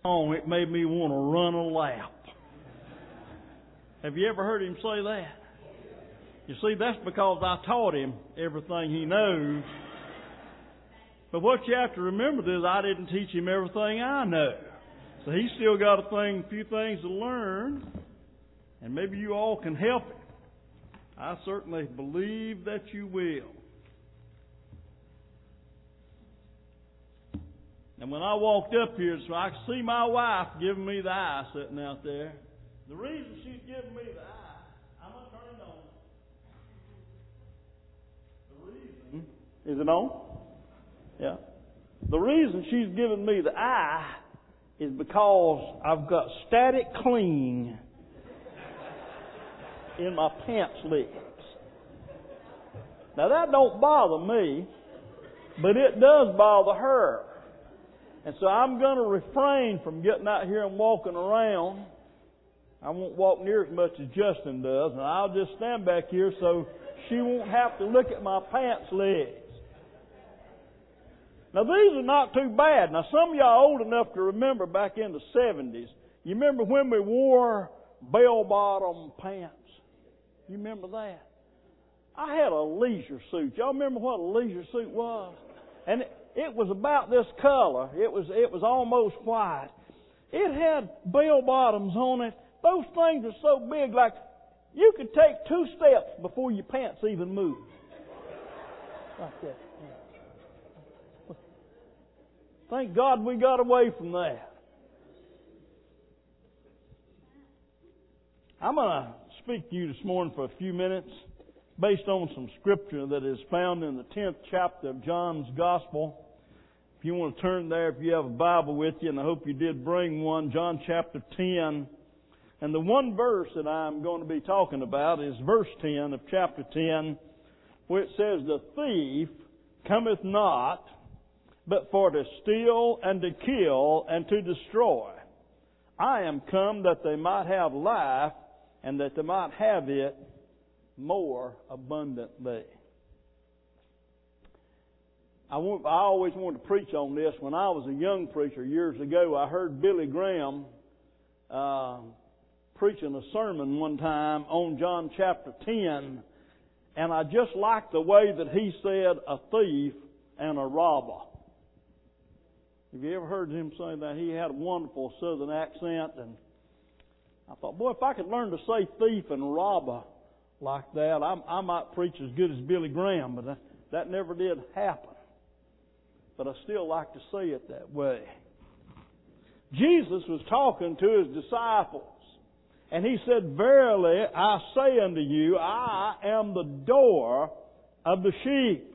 Oh, it made me want to run a lap. Have you ever heard him say that? You see, that's because I taught him everything he knows. But what you have to remember is I didn't teach him everything I know. So he's still got a few things to learn. And maybe you all can help him. I certainly believe that you will. And when I walked up here, so I could see my wife giving me the eye sitting out there. The reason she's giving me the eye, I'm going to turn it on. The reason... Is it on? Yeah. The reason she's giving me the eye is because I've got static cling in my pants legs. Now that don't bother me, but it does bother her. And so I'm going to refrain from getting out here and walking around. I won't walk near as much as Justin does, and I'll just stand back here so she won't have to look at my pants legs. Now these are not too bad. Now some of y'all old enough to remember back in the 70s. You remember when we wore bell-bottom pants? You remember that? I had a leisure suit. Y'all remember what a leisure suit was? And it was about this color. It was almost white. It had bell bottoms on it. Those things are so big, like you could take 2 steps before your pants even moved. Like that. Thank God we got away from that. I'm going to speak to you this morning for a few minutes based on some scripture that is found in the 10th chapter of John's Gospel. If you want to turn there, if you have a Bible with you, and I hope you did bring one, John chapter 10. And the one verse that I'm going to be talking about is verse 10 of chapter 10, where it says, "The thief cometh not, but for to steal and to kill and to destroy. I am come that they might have life, and that they might have it more abundantly." I always wanted to preach on this. When I was a young preacher years ago, I heard Billy Graham preaching a sermon one time on John chapter 10, and I just liked the way that he said a thief and a robber. Have you ever heard him say that? He had a wonderful southern accent, and I thought, boy, if I could learn to say thief and robber like that, I might preach as good as Billy Graham, but that never did happen. But I still like to say it that way. Jesus was talking to His disciples, and He said, "Verily I say unto you, I am the door of the sheep.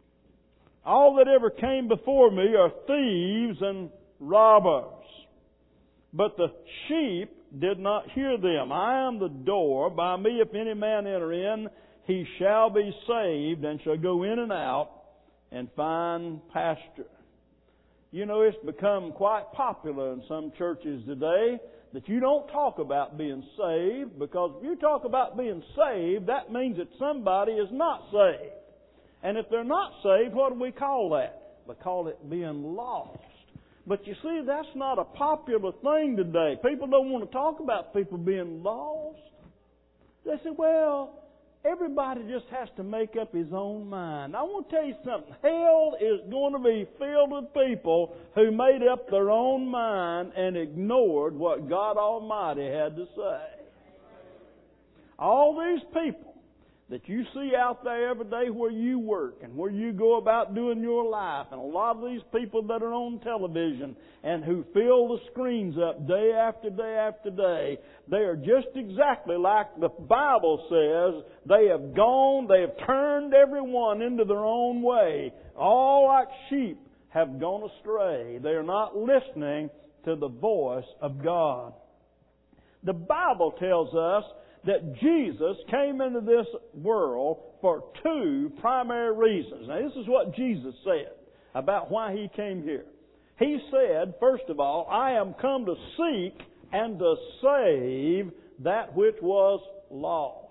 All that ever came before me are thieves and robbers, but the sheep did not hear them. I am the door. By me, if any man enter in, he shall be saved, and shall go in and out and find pasture." You know, it's become quite popular in some churches today that you don't talk about being saved, because if you talk about being saved, that means that somebody is not saved. And if they're not saved, what do we call that? We call it being lost. But you see, that's not a popular thing today. People don't want to talk about people being lost. They say, well, everybody just has to make up his own mind. I want to tell you something. Hell is going to be filled with people who made up their own mind and ignored what God Almighty had to say. All these people that you see out there every day where you work and where you go about doing your life, and a lot of these people that are on television and who fill the screens up day after day after day, they are just exactly like the Bible says. They have turned everyone into their own way. All like sheep have gone astray. They are not listening to the voice of God. The Bible tells us that Jesus came into this world for 2 primary reasons. Now, this is what Jesus said about why He came here. He said, first of all, I am come to seek and to save that which was lost.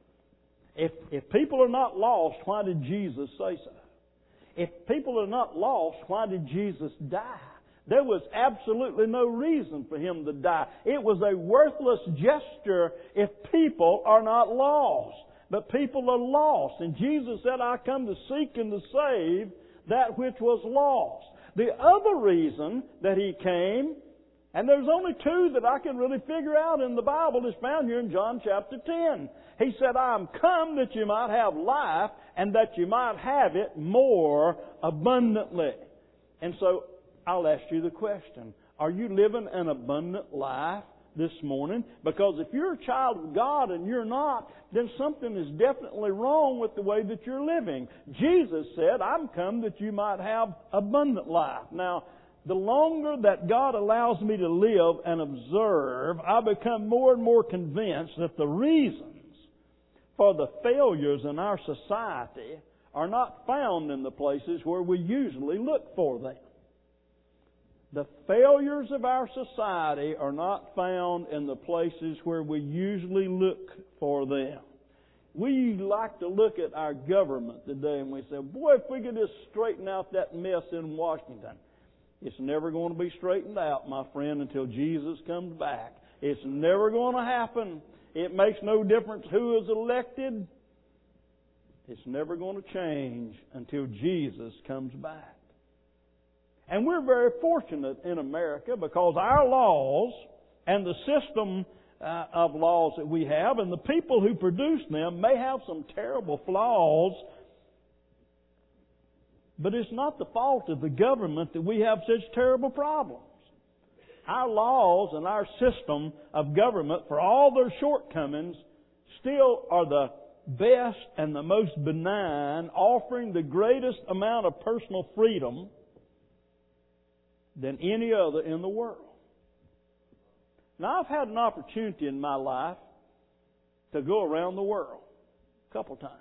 If people are not lost, why did Jesus say so? If people are not lost, why did Jesus die? There was absolutely no reason for Him to die. It was a worthless gesture if people are not lost. But people are lost. And Jesus said, I come to seek and to save that which was lost. The other reason that He came, and there's only two that I can really figure out in the Bible, is found here in John chapter 10. He said, I am come that you might have life and that you might have it more abundantly. And so I'll ask you the question, are you living an abundant life this morning? Because if you're a child of God and you're not, then something is definitely wrong with the way that you're living. Jesus said, I'm come that you might have abundant life. Now, the longer that God allows me to live and observe, I become more and more convinced that the reasons for the failures in our society are not found in the places where we usually look for them. The failures of our society are not found in the places where we usually look for them. We like to look at our government today and we say, boy, if we could just straighten out that mess in Washington. It's never going to be straightened out, my friend, until Jesus comes back. It's never going to happen. It makes no difference who is elected. It's never going to change until Jesus comes back. And we're very fortunate in America because our laws and the system of laws that we have and the people who produce them may have some terrible flaws, but it's not the fault of the government that we have such terrible problems. Our laws and our system of government, for all their shortcomings, still are the best and the most benign, offering the greatest amount of personal freedom than any other in the world. Now, I've had an opportunity in my life to go around the world a couple times.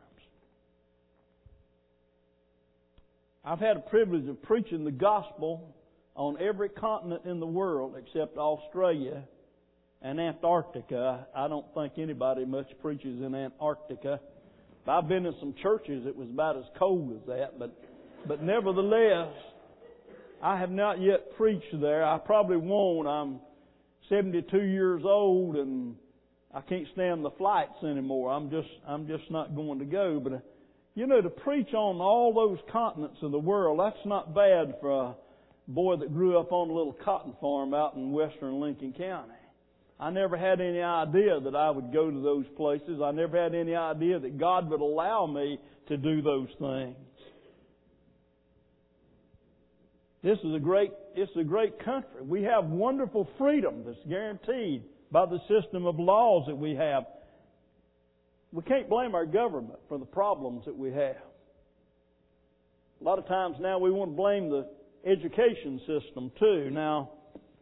I've had a privilege of preaching the gospel on every continent in the world except Australia and Antarctica. I don't think anybody much preaches in Antarctica. I've been in some churches that was about as cold as that, but nevertheless, I have not yet preached there. I probably won't. I'm 72 years old and I can't stand the flights anymore. I'm just not going to go. But to preach on all those continents of the world, that's not bad for a boy that grew up on a little cotton farm out in western Lincoln County. I never had any idea that I would go to those places. I never had any idea that God would allow me to do those things. This is a great country. We have wonderful freedom that's guaranteed by the system of laws that we have. We can't blame our government for the problems that we have. A lot of times now we want to blame the education system too. Now,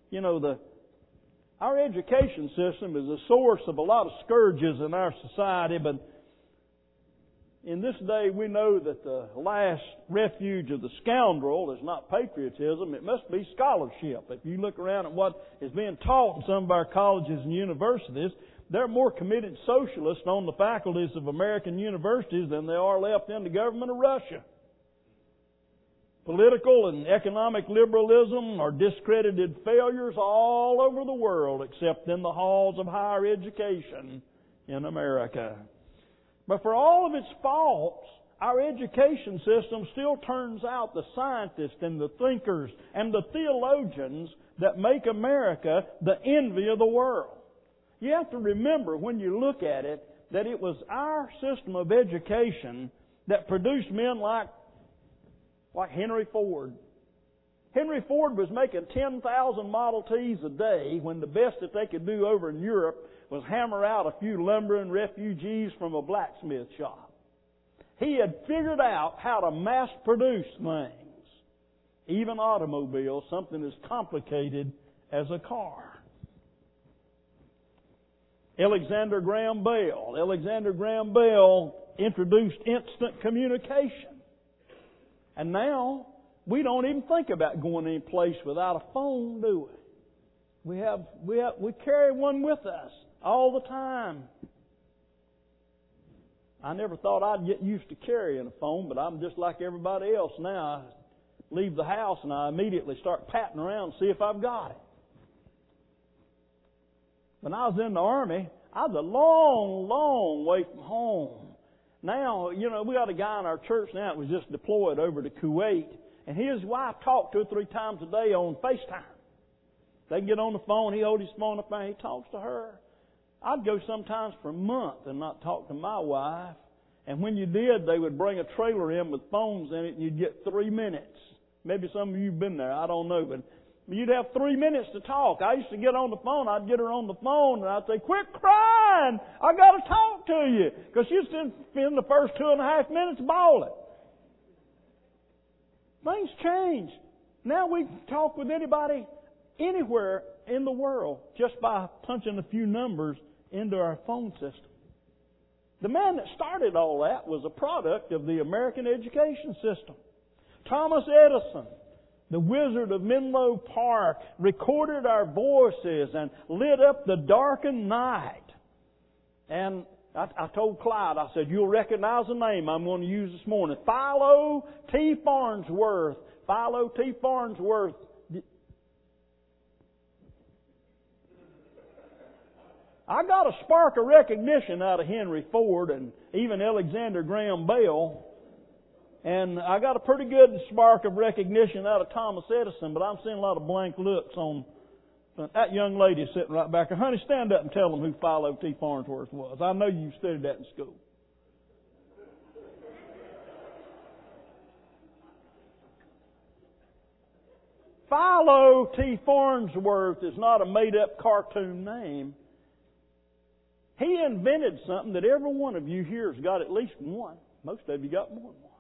our education system is a source of a lot of scourges in our society, but in this day, we know that the last refuge of the scoundrel is not patriotism, it must be scholarship. If you look around at what is being taught in some of our colleges and universities, there are more committed socialists on the faculties of American universities than there are left in the government of Russia. Political and economic liberalism are discredited failures all over the world except in the halls of higher education in America. But for all of its faults, our education system still turns out the scientists and the thinkers and the theologians that make America the envy of the world. You have to remember when you look at it that it was our system of education that produced men like Henry Ford. Henry Ford was making 10,000 Model Ts a day when the best that they could do over in Europe was hammer out a few lumbering refugees from a blacksmith shop. He had figured out how to mass produce things, even automobiles, something as complicated as a car. Alexander Graham Bell introduced instant communication. And now, we don't even think about going any place without a phone, do we? We carry one with us all the time. I never thought I'd get used to carrying a phone, but I'm just like everybody else now. leave the house and I immediately start patting around to see if I've got it. When I was in the Army, I was a long, long way from home. Now, we got a guy in our church now that was just deployed over to Kuwait, and his wife talked 2 or 3 times a day on FaceTime. They get on the phone, he holds his phone up there, and he talks to her. I'd go sometimes for a month and not talk to my wife. And when you did, they would bring a trailer in with phones in it, and you'd get 3 minutes. Maybe some of you have been there, I don't know, but you'd have 3 minutes to talk. I used to get on the phone, I'd get her on the phone, and I'd say, "Quit crying! I got to talk to you." Because she'd spend the first 2.5 minutes bawling. Things change. Now we can talk with anybody, anywhere in the world, just by punching a few numbers into our phone system. The man that started all that was a product of the American education system. Thomas Edison, the Wizard of Menlo Park, recorded our voices and lit up the darkened night. And I told Clyde, I said, "You'll recognize the name I'm going to use this morning. Philo T. Farnsworth." Philo T. Farnsworth. I got a spark of recognition out of Henry Ford and even Alexander Graham Bell. And I got a pretty good spark of recognition out of Thomas Edison, but I'm seeing a lot of blank looks on that young lady sitting right back there. Honey, stand up and tell them who Philo T. Farnsworth was. I know you studied that in school. Philo T. Farnsworth is not a made-up cartoon name. He invented something that every one of you here has got at least one. Most of you got more than one.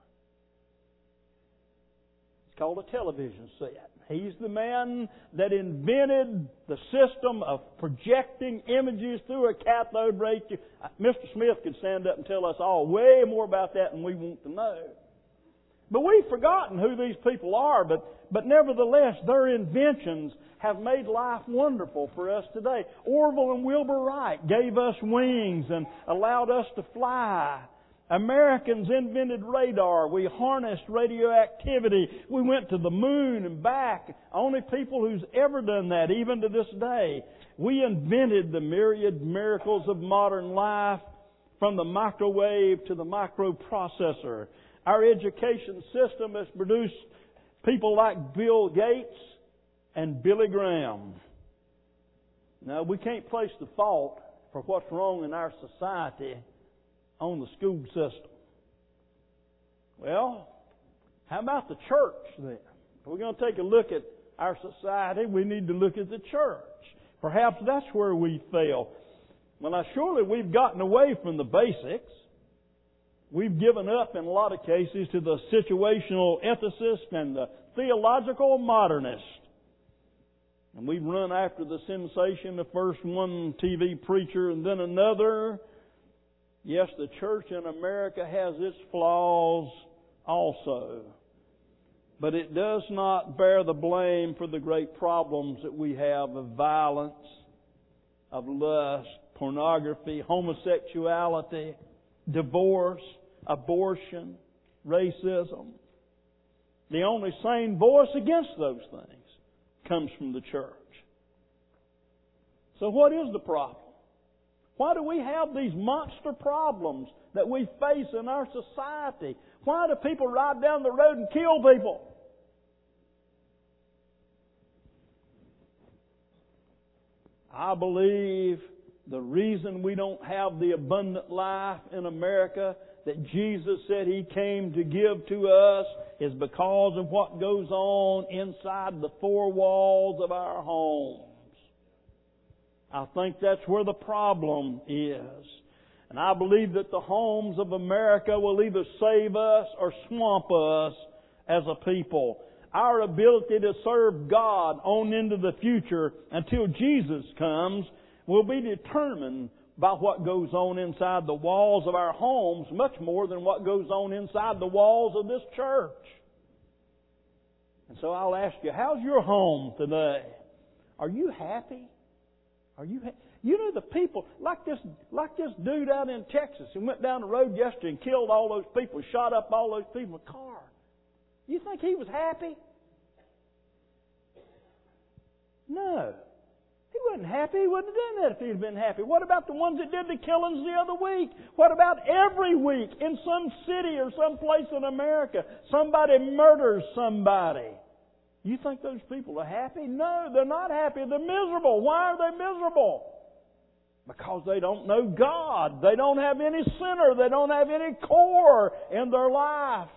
It's called a television set. He's the man that invented the system of projecting images through a cathode ray tube. Mr. Smith could stand up and tell us all way more about that than we want to know. But we've forgotten who these people are, but nevertheless, their inventions have made life wonderful for us today. Orville and Wilbur Wright gave us wings and allowed us to fly. Americans invented radar. We harnessed radioactivity. We went to the moon and back. Only people who's ever done that, even to this day. We invented the myriad miracles of modern life, from the microwave to the microprocessor. Our education system has produced people like Bill Gates and Billy Graham. Now, we can't place the fault for what's wrong in our society on the school system. Well, how about the church then? If we're going to take a look at our society, we need to look at the church. Perhaps that's where we fail. Well, now, surely we've gotten away from the basics. We've given up in a lot of cases to the situational ethicist and the theological modernist. And we've run after the sensation of first one TV preacher and then another. Yes, the church in America has its flaws also. But it does not bear the blame for the great problems that we have of violence, of lust, pornography, homosexuality, divorce, abortion, racism. The only sane voice against those things comes from the church. So what is the problem? Why do we have these monster problems that we face in our society? Why do people ride down the road and kill people? I believe the reason we don't have the abundant life in America that Jesus said He came to give to us is because of what goes on inside the four walls of our homes. I think that's where the problem is. And I believe that the homes of America will either save us or swamp us as a people. Our ability to serve God on into the future until Jesus comes will be determined by what goes on inside the walls of our homes, much more than what goes on inside the walls of this church. And so I'll ask you, how's your home today? Are you happy? Are you happy? You know the people, like this dude out in Texas who went down the road yesterday and killed all those people, shot up all those people in a car. You think he was happy? No. He wasn't happy. He wouldn't have done that if he'd been happy. What about the ones that did the killings the other week? What about every week in some city or some place in America, somebody murders somebody? You think those people are happy? No, they're not happy. They're miserable. Why are they miserable? Because they don't know God. They don't have any center. They don't have any core in their life.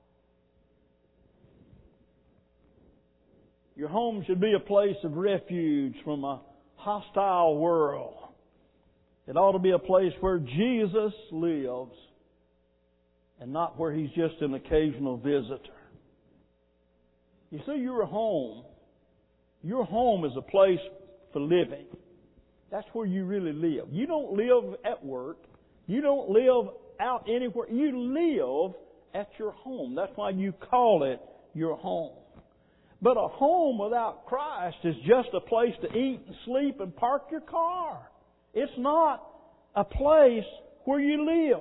Your home should be a place of refuge from a hostile world. It ought to be a place where Jesus lives and not where He's just an occasional visitor. You see, your home is a place for living. That's where you really live. You don't live at work. You don't live out anywhere. You live at your home. That's why you call it your home. But a home without Christ is just a place to eat and sleep and park your car. It's not a place where you live.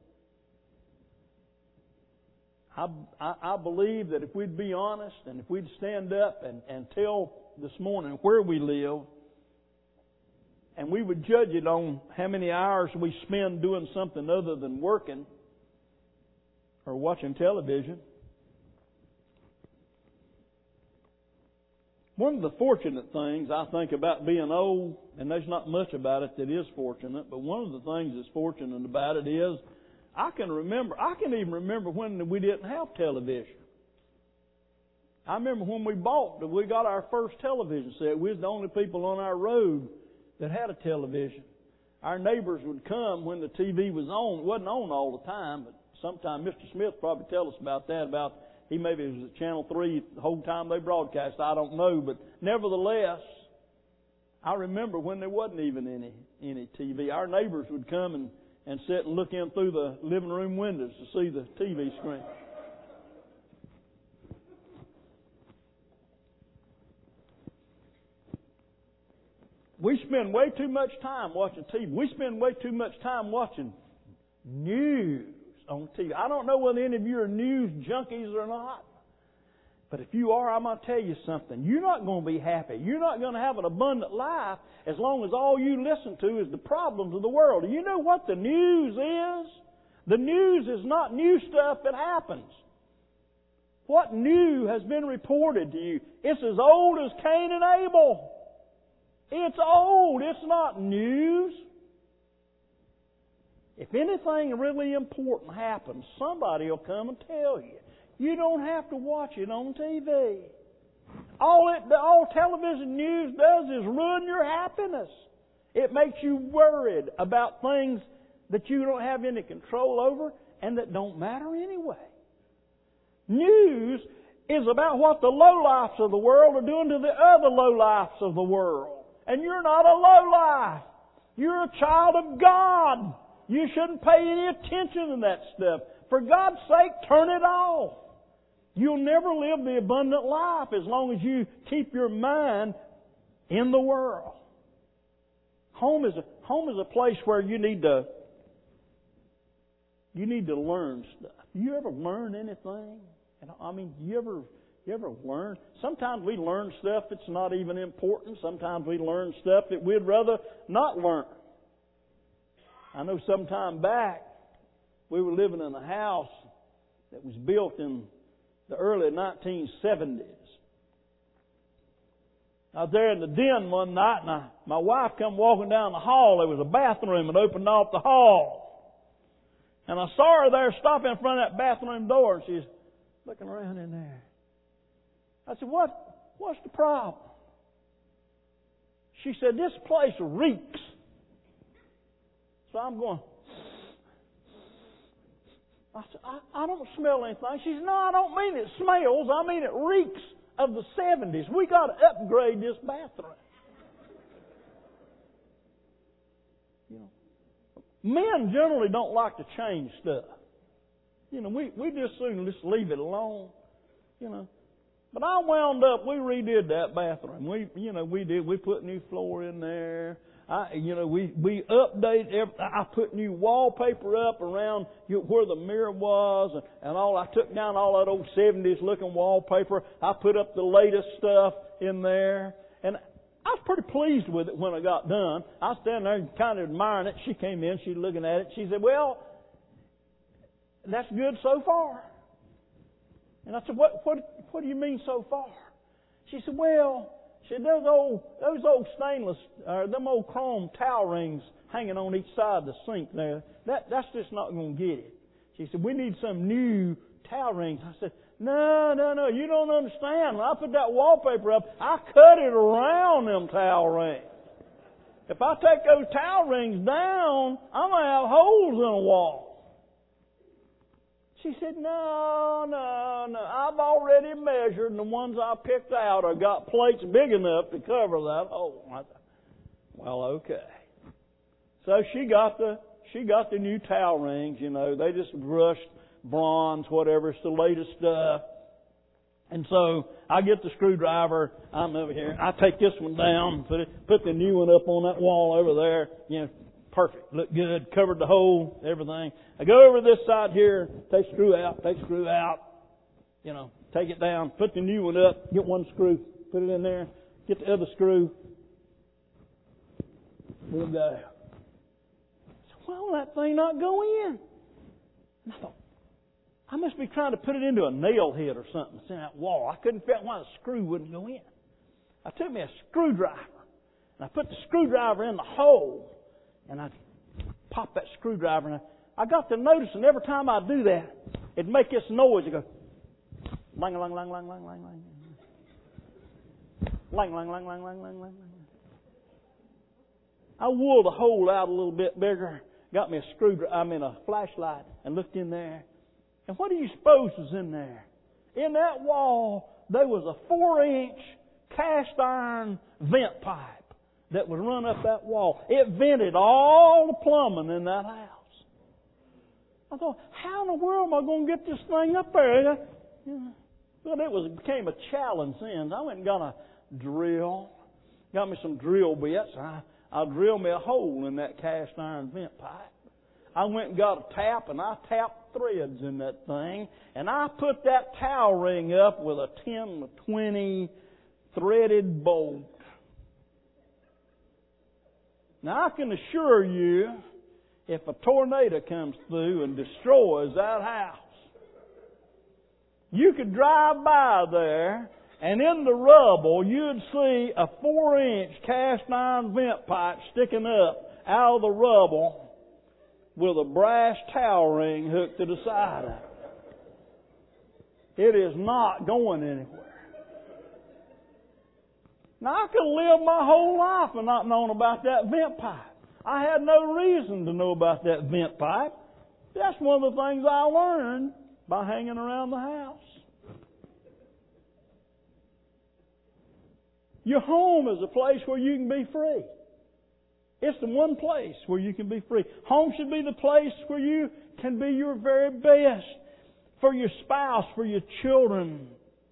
I believe that if we'd be honest and if we'd stand up and tell this morning where we live, and we would judge it on how many hours we spend doing something other than working or watching television. One of the fortunate things I think about being old, and there's not much about it that is fortunate, but one of the things that's fortunate about it is I can even remember when we didn't have television. I remember when we got our first television set. We was the only people on our road that had a television. Our neighbors would come when the TV was on. It wasn't on all the time, but sometime Mr. Smith probably tell us about that. He maybe was at Channel 3 the whole time they broadcast. I don't know, but nevertheless, I remember when there wasn't even any TV. Our neighbors would come and sit and look in through the living room windows to see the TV screen. We spend way too much time watching TV. We spend way too much time watching news on TV. I don't know whether any of you are news junkies or not. But if you are, I'm going to tell you something. You're not going to be happy. You're not going to have an abundant life as long as all you listen to is the problems of the world. Do you know what the news is? The news is not new stuff that happens. What new has been reported to you? It's as old as Cain and Abel. It's old. It's not news. If anything really important happens, somebody will come and tell you. You don't have to watch it on TV. All television news does is ruin your happiness. It makes you worried about things that you don't have any control over and that don't matter anyway. News is about what the lowlifes of the world are doing to the other lowlifes of the world. And you're not a lowlife. You're a child of God. You shouldn't pay any attention to that stuff. For God's sake, turn it off. You'll never live the abundant life as long as you keep your mind in the world. Home is a place where you need to learn stuff. You ever learn anything? You ever learn? Sometimes we learn stuff that's not even important. Sometimes we learn stuff that we'd rather not learn. I know some time back we were living in a house that was built in the early 1970s. I was there in the den one night, and my wife come walking down the hall. There was a bathroom that opened off the hall. And I saw her there stopping in front of that bathroom door, and she's looking around in there. I said, what's the problem? She said, this place reeks. So I'm going, I said, I don't smell anything. She said, no, I don't mean it smells. I mean it reeks of the 70s. We got to upgrade this bathroom. Men generally don't like to change stuff. We just soon just leave it alone. But I wound up, we redid that bathroom. We put new floor in there. We updated. I put new wallpaper up around where the mirror was, and all. I took down all that old 70s looking wallpaper. I put up the latest stuff in there, and I was pretty pleased with it when I got done. I was standing there kind of admiring it. She came in, she was looking at it. She said, "Well, that's good so far." And I said, "What do you mean so far?" She said, "Well," she said, those old stainless, them old chrome towel rings hanging on each side of the sink there, that's just not going to get it." She said, "We need some new towel rings." I said, No, you don't understand. When I put that wallpaper up, I cut it around them towel rings. If I take those towel rings down, I'm going to have holes in the wall. She said, No. I've already measured, and the ones I picked out have got plates big enough to cover that hole. I thought, well, okay. So she got the new towel rings. They just brushed bronze, whatever. It's the latest stuff. And so I get the screwdriver. I'm over here. I take this one down, put the new one up on that wall over there. Perfect. Look good. Covered the hole, everything. I go over this side here, take screw out. Take it down, put the new one up, get one screw, put it in there, get the other screw. We'll go. So why will that thing not go in? And I thought, I must be trying to put it into a nail head or something that's in that wall. I couldn't figure out why the screw wouldn't go in. I took me a screwdriver, and I put the screwdriver in the hole, and I popped that screwdriver, and I got to noticing every time I do that, it'd make this noise. It goes, lang, lang, lang, lang, lang, lang, lang. Lang, lang, lang, lang, lang, lang, lang. I wore the hole out a little bit bigger, got me a flashlight, and looked in there. And what do you suppose was in there? In that wall, there was a 4-inch cast iron vent pipe that would run up that wall. It vented all the plumbing in that house. I thought, how in the world am I going to get this thing up there? Well, it became a challenge then. I went and got a drill, got me some drill bits. I drilled me a hole in that cast iron vent pipe. I went and got a tap, and I tapped threads in that thing, and I put that towel ring up with a 10 to 20 threaded bolt. Now, I can assure you, if a tornado comes through and destroys that house, you could drive by there, and in the rubble, you'd see a 4-inch cast iron vent pipe sticking up out of the rubble with a brass towel ring hooked to the side of it. It is not going anywhere. Now, I could have lived my whole life and not known about that vent pipe. I had no reason to know about that vent pipe. That's one of the things I learned by hanging around the house. Your home is a place where you can be free. It's the one place where you can be free. Home should be the place where you can be your very best for your spouse, for your children.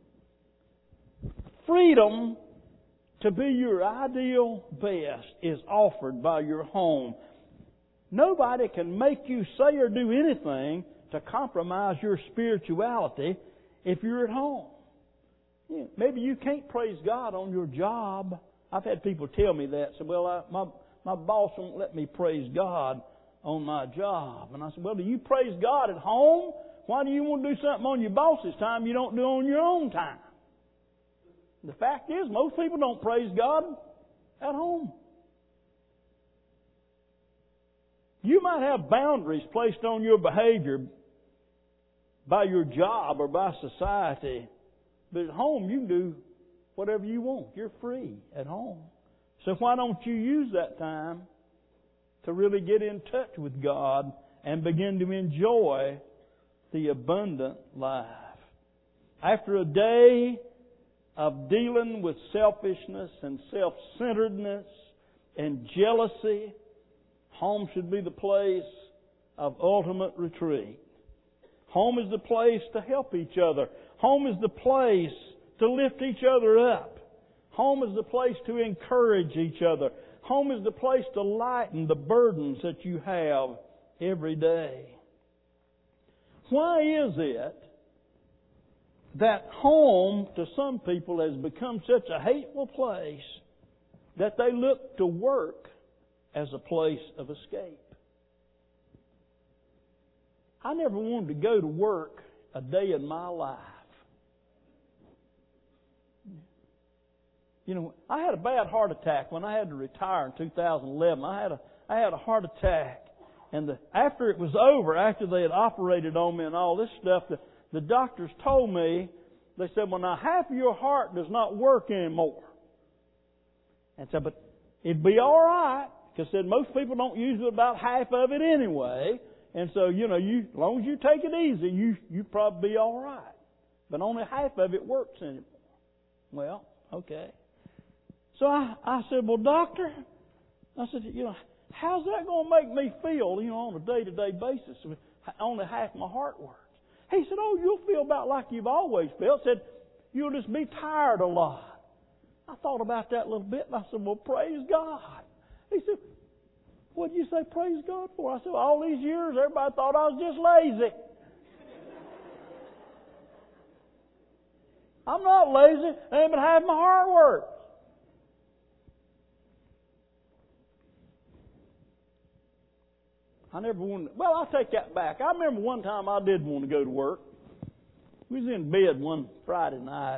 Freedom to be your ideal best is offered by your home. Nobody can make you say or do anything to compromise your spirituality if you're at home. Maybe you can't praise God on your job. I've had people tell me that. Say, well, my boss won't let me praise God on my job. And I said, well, do you praise God at home? Why do you want to do something on your boss's time you don't do on your own time? The fact is, most people don't praise God at home. You might have boundaries placed on your behavior by your job or by society, but at home you can do whatever you want. You're free at home. So why don't you use that time to really get in touch with God and begin to enjoy the abundant life? After a day of dealing with selfishness and self-centeredness and jealousy, home should be the place of ultimate retreat. Home is the place to help each other. Home is the place to lift each other up. Home is the place to encourage each other. Home is the place to lighten the burdens that you have every day. Why is it that home to some people has become such a hateful place that they look to work as a place of escape? I never wanted to go to work a day in my life. You know, I had a bad heart attack when I had to retire in 2011. I had a heart attack, and after it was over, after they had operated on me and all this stuff, the doctors told me, they said, well, now half of your heart does not work anymore. And said, but it'd be all right, because said most people don't use about half of it anyway. And so, you know, as long as you take it easy, you probably be all right. But only half of it works anymore. Well, okay. So I said, well, doctor, I said, you know, how's that going to make me feel, you know, on a day-to-day basis if only half my heart works? He said, oh, you'll feel about like you've always felt. Said, you'll just be tired a lot. I thought about that a little bit, and I said, well, praise God. He said, what did you say praise God for? I said, all these years, everybody thought I was just lazy. I'm not lazy. I ain't but half my heart works. I never wanted. Well, I'll take that back. I remember one time I did want to go to work. We was in bed one Friday night.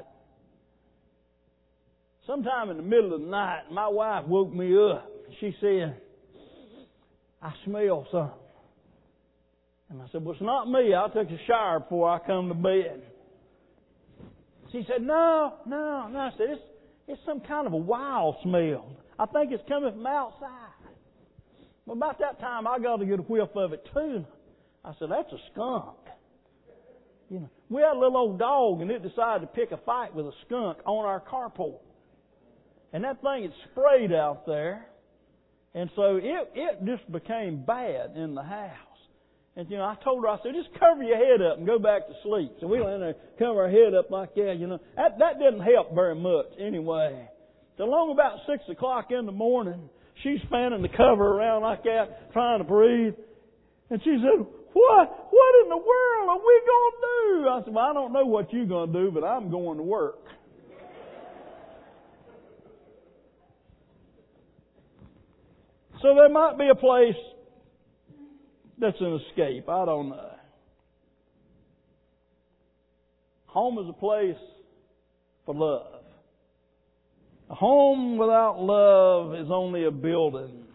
Sometime in the middle of the night, my wife woke me up. She said, I smell something. And I said, well, it's not me. I took a shower before I come to bed. She said, no. I said, it's some kind of a wild smell. I think it's coming from outside. Well, about that time, I got to get a whiff of it too. I said, that's a skunk. You know, we had a little old dog, and it decided to pick a fight with a skunk on our carport. And that thing had sprayed out there. And so it just became bad in the house. And, you know, I told her, I said, just cover your head up and go back to sleep. So we went in there, cover our head up like that, you know. That didn't help very much anyway. So long about 6 o'clock in the morning, she's fanning the cover around like that, trying to breathe. And she said, what in the world are we going to do? I said, well, I don't know what you're going to do, but I'm going to work. So there might be a place that's an escape. I don't know. Home is a place for love. A home without love is only a building.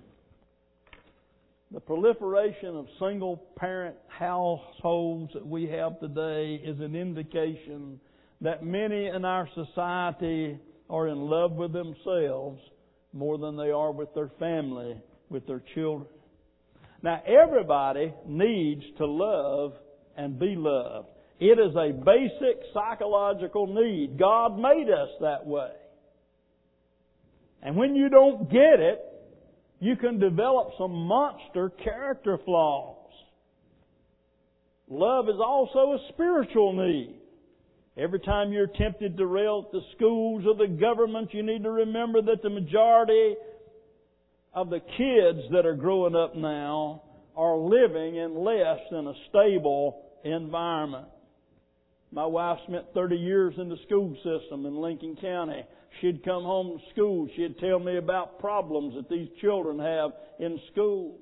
The proliferation of single-parent households that we have today is an indication that many in our society are in love with themselves more than they are with their family, with their children. Now, everybody needs to love and be loved. It is a basic psychological need. God made us that way. And when you don't get it, you can develop some monster character flaws. Love is also a spiritual need. Every time you're tempted to rail at the schools or the government, you need to remember that the majority of the kids that are growing up now are living in less than a stable environment. My wife spent 30 years in the school system in Lincoln County. She'd come home from school. She'd tell me about problems that these children have in schools.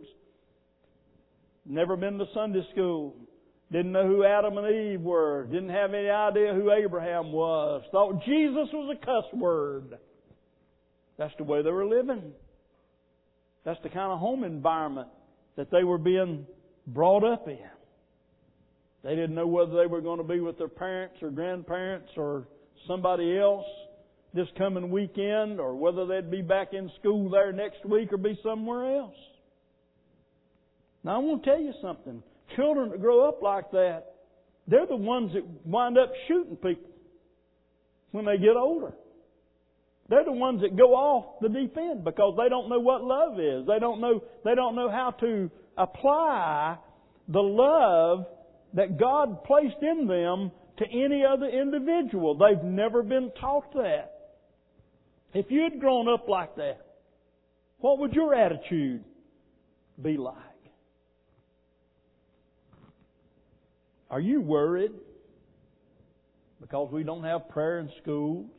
Never been to Sunday school. Didn't know who Adam and Eve were. Didn't have any idea who Abraham was. Thought Jesus was a cuss word. That's the way they were living. That's the kind of home environment that they were being brought up in. They didn't know whether they were going to be with their parents or grandparents or somebody else this coming weekend, or whether they'd be back in school there next week or be somewhere else. Now, I want to tell you something. Children that grow up like that, they're the ones that wind up shooting people when they get older. They're the ones that go off the deep end because they don't know what love is. They don't know how to apply the love that God placed in them to any other individual. They've never been taught that. If you had grown up like that, What would your attitude be like? Are you worried because we don't have prayer in schools?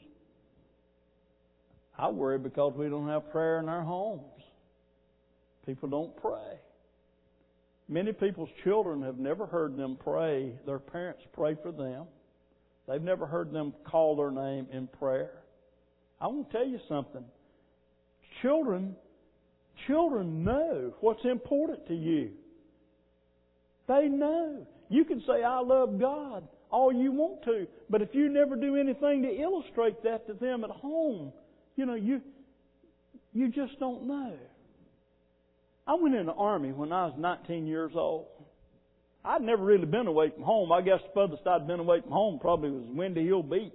I worry because we don't have prayer in our homes. People don't pray. Many people's children have never heard them pray. Their parents pray for them. They've never heard them call their name in prayer. I want to tell you something. Children know what's important to you. They know. You can say, I love God, all you want to, but if you never do anything to illustrate that to them at home, you just don't know. I went in the Army when I was 19 years old. I'd never really been away from home. I guess the furthest I'd been away from home probably was Windy Hill Beach.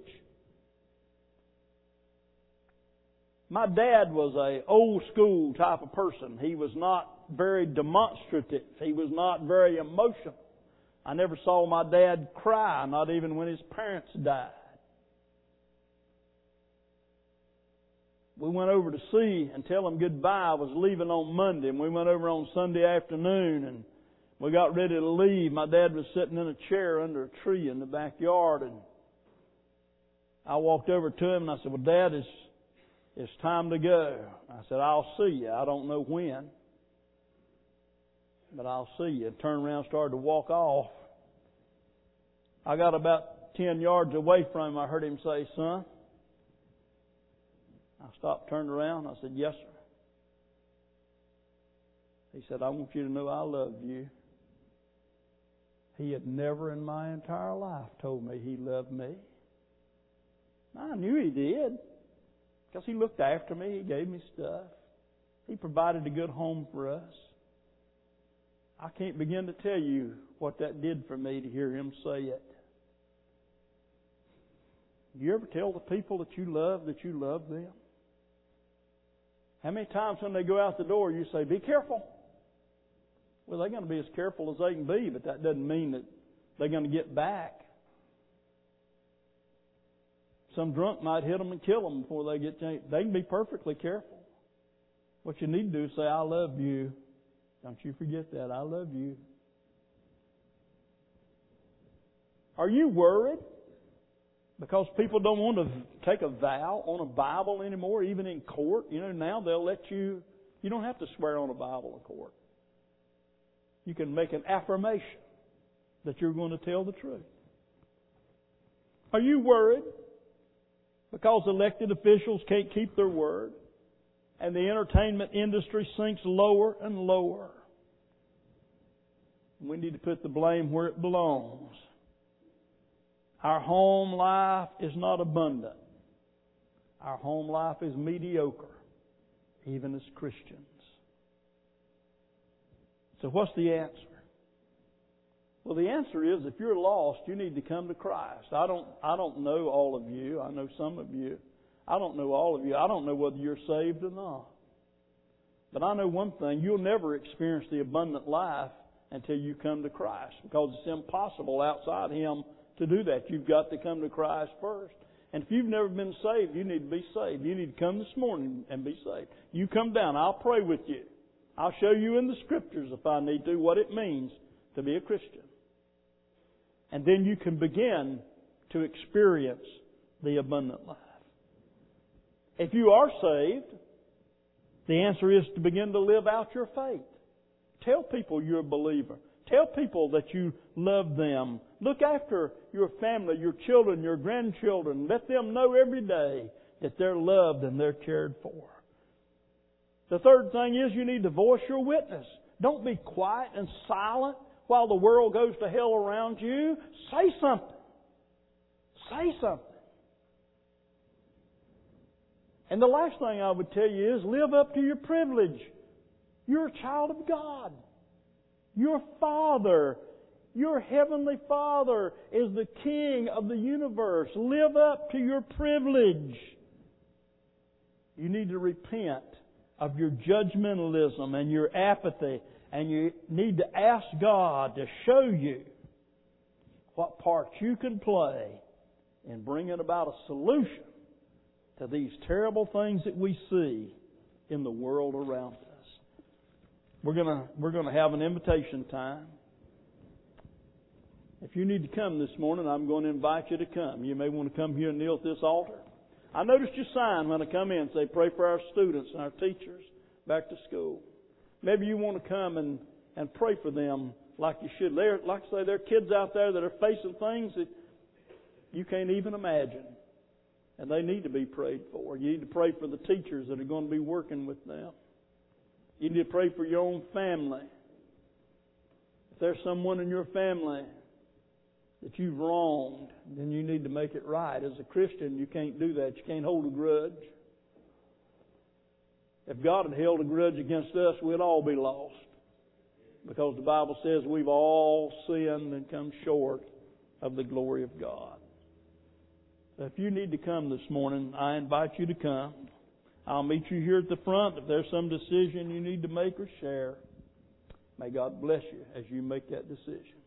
My dad was an old school type of person. He was not very demonstrative. He was not very emotional. I never saw my dad cry, not even when his parents died. We went over to see and tell him goodbye. I was leaving on Monday, and we went over on Sunday afternoon, and we got ready to leave. My dad was sitting in a chair under a tree in the backyard, and I walked over to him and I said, well, Dad, it's time to go. I said, I'll see you. I don't know when, but I'll see you. And turned around and started to walk off. I got about 10 yards away from him. I heard him say, son. I stopped, turned around. I said, yes, sir. He said, I want you to know I love you. He had never in my entire life told me he loved me. I knew he did. Because he looked after me. He gave me stuff. He provided a good home for us. I can't begin to tell you what that did for me to hear him say it. Do you ever tell the people that you love them? How many times when they go out the door you say, be careful? Well, they're going to be as careful as they can be, but that doesn't mean that they're going to get back. Some drunk might hit them and kill them before they get changed. They can be perfectly careful. What you need to do is say, I love you. Don't you forget that. I love you. Are you worried because people don't want to take a vow on a Bible anymore, even in court? Now they'll let you don't have to swear on a Bible in court. You can make an affirmation that you're going to tell the truth. Are you worried because elected officials can't keep their word and the entertainment industry sinks lower and lower? We need to put the blame where it belongs. Our home life is not abundant. Our home life is mediocre, even as Christians. So what's the answer? Well, the answer is if you're lost, you need to come to Christ. I don't know all of you. I know some of you. I don't know all of you. I don't know whether you're saved or not. But I know one thing. You'll never experience the abundant life until you come to Christ, because it's impossible outside Him to do that. You've got to come to Christ first. And if you've never been saved, you need to be saved. You need to come this morning and be saved. You come down. I'll pray with you. I'll show you in the Scriptures, if I need to, what it means to be a Christian. And then you can begin to experience the abundant life. If you are saved, the answer is to begin to live out your faith. Tell people you're a believer. Tell people that you love them. Look after your family, your children, your grandchildren. Let them know every day that they're loved and they're cared for. The third thing is you need to voice your witness. Don't be quiet and silent while the world goes to hell around you. Say something. Say something. And the last thing I would tell you is live up to your privilege. You're a child of God. Your Father, your Heavenly Father, is the King of the universe. Live up to your privilege. You need to repent of your judgmentalism and your apathy, and you need to ask God to show you what part you can play in bringing about a solution to these terrible things that we see in the world around us. We're gonna have an invitation time. If you need to come this morning, I'm going to invite you to come. You may want to come here and kneel at this altar. I noticed your sign when I come in, say, pray for our students and our teachers back to school. Maybe you want to come and pray for them like you should. Like I say, there are kids out there that are facing things that you can't even imagine. And they need to be prayed for. You need to pray for the teachers that are going to be working with them. You need to pray for your own family. If there's someone in your family that you've wronged, then you need to make it right. As a Christian, you can't do that. You can't hold a grudge. If God had held a grudge against us, we'd all be lost. Because the Bible says we've all sinned and come short of the glory of God. So if you need to come this morning, I invite you to come. I'll meet you here at the front. If there's some decision you need to make or share, may God bless you as you make that decision.